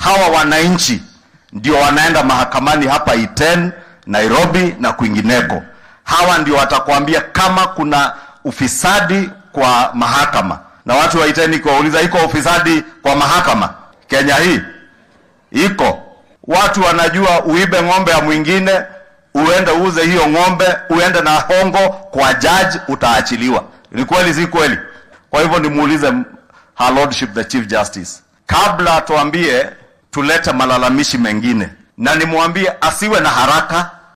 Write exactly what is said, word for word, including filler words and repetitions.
hawa wananchi ndio wanaenda mahakamani hapa Iten, Nairobi na kwingineko. Hawa ndio watakwambia kama kuna ufisadi kwa mahakama. Na watu wa Iten kuwauliza, iko ufisadi kwa mahakama Kenya hii? Iko. Watu wanajua uibe ng'ombe ya mwingine, uende uuze hiyo ng'ombe, uende na hongo kwa judge, utaachiliwa. Ni kweli si kweli? Kwa hivyo nimuulize Her Lordship the Chief Justice, kabla tuambie tulete malalamishi mengine, na nimwambie asiwe na haraka.